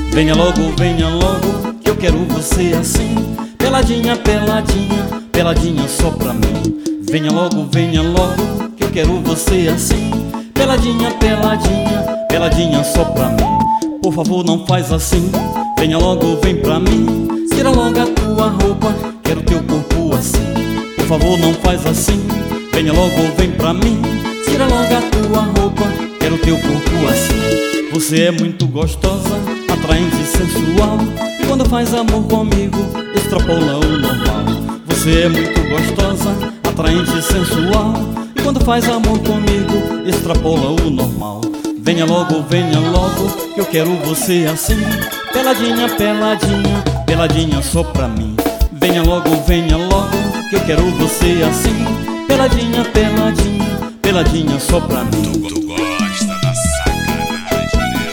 venha logo, que eu quero você assim. Peladinha, peladinha, peladinha só pra mim. Venha logo, que eu quero você assim. Peladinha, peladinha, peladinha só pra mim. Por favor, não faz assim. Venha logo, vem pra mim. Tira logo a tua roupa, quero teu corpo assim. Por favor, não faz assim. Venha logo, vem pra mim. Tira logo a tua roupa, quero teu corpo assim. Você é muito gostosa, atraente e sensual. E quando faz amor comigo, extrapola o normal. Você é muito gostosa, atraente e sensual. E quando faz amor comigo, extrapola o normal. Venha logo, que eu quero você assim. Peladinha, peladinha, peladinha só pra mim. Venha logo, que eu quero você assim. Peladinha, peladinha, peladinha só pra mim. Tu gosta da sacanagem, né?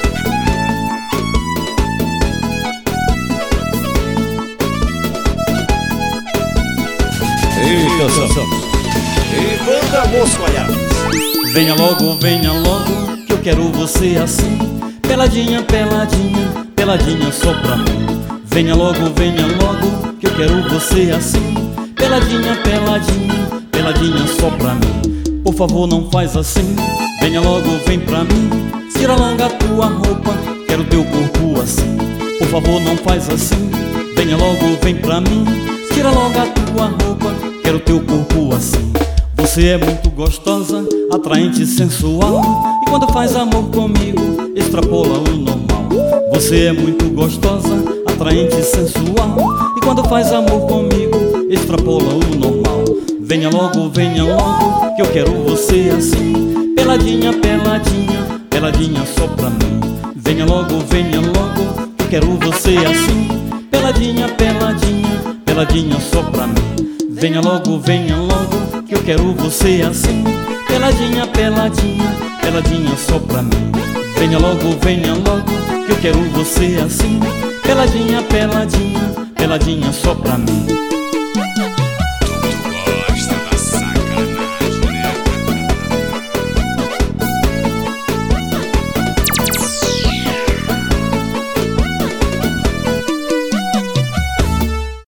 Eita, Santos. E banda Moscoiadas. Venha logo, que eu quero você assim. Peladinha, peladinha, peladinha só pra mim. Venha logo, que eu quero você assim. Peladinha, peladinha, peladinha só pra mim. Por favor, não faz assim. Venha logo, vem pra mim. Tira logo a tua roupa, quero teu corpo assim. Por favor, não faz assim. Venha logo, vem pra mim. Tira logo a tua roupa, quero teu corpo assim. Você é muito gostosa, atraente e sensual. E quando faz amor comigo, extrapola o normal. Você é muito gostosa, atraente e sensual. E quando faz amor comigo, extrapola o normal. Venha logo, que eu quero você assim. Peladinha, peladinha, peladinha só pra mim. Venha logo, que eu quero você assim. Peladinha, peladinha, peladinha só pra mim. Venha logo, que eu quero você assim. Peladinha, peladinha, peladinha só pra mim. Venha logo, que eu quero você assim. Peladinha, peladinha, peladinha só pra mim.